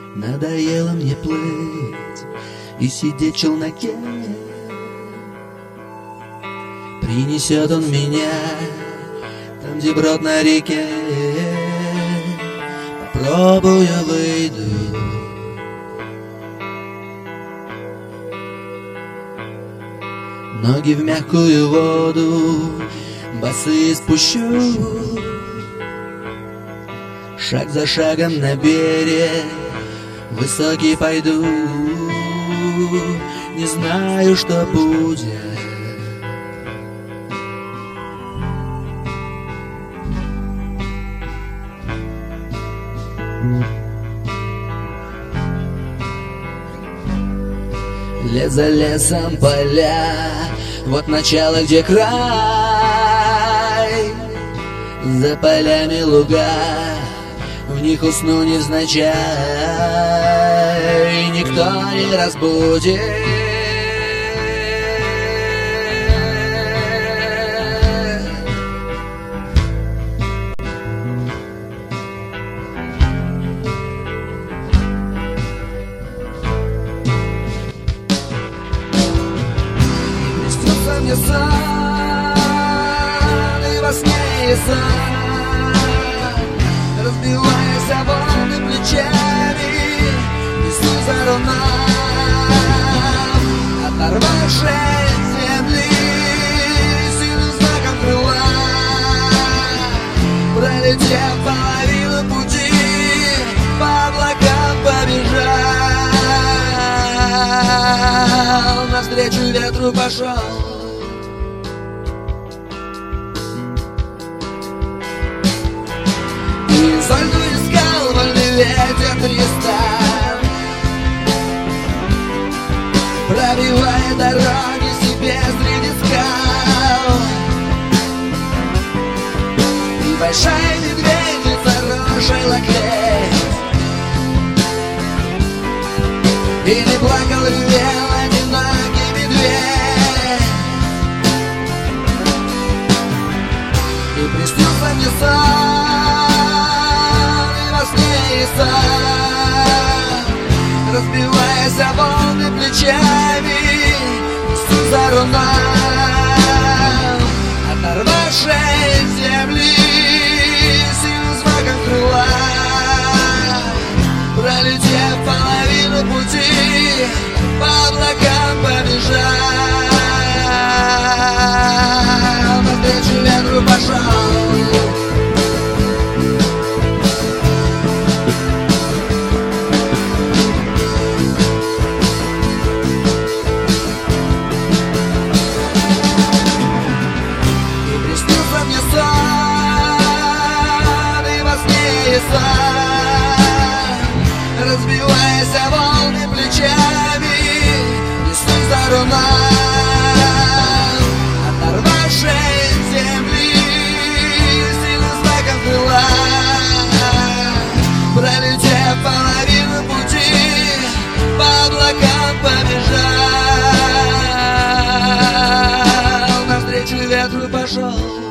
Надоело мне плыть и сидеть в челноке. Принесет он меня там, где брод на реке. Попробую, выйду. Ноги в мягкую воду, босые спущу. Шаг за шагом на берег высокий пойду. Не знаю, что будет. Лес за лесом поля, вот начало, где край. За полями луга, в них усну невзначай. Никто не разбудит. Мне сон, и во сне и сон, разбиваясь о волны плечами, несу за руном, оторвавшись от земли, сильным знаком крыла, пролетев половину пути, по облакам побежал, навстречу ветру пошел. Со льду искал вольный ветер Тристан, пробивая дороги себе среди скал. И большая медведица рожей лакрет, и не плакал ревел одинокий медведь. И приснился мне сон, разбиваясь о волны плечами, несу за руном, оторвавшись от земли, сильным взмахом крыла, пролетев половину пути, по облакам побежал, навстречу ветру пошел. Разбиваясь о волны плечами, несу за руном, оторвавшись от земли, сильным знаком крыла, пролетев половину пути, по облакам побежал, навстречу ветру пошел.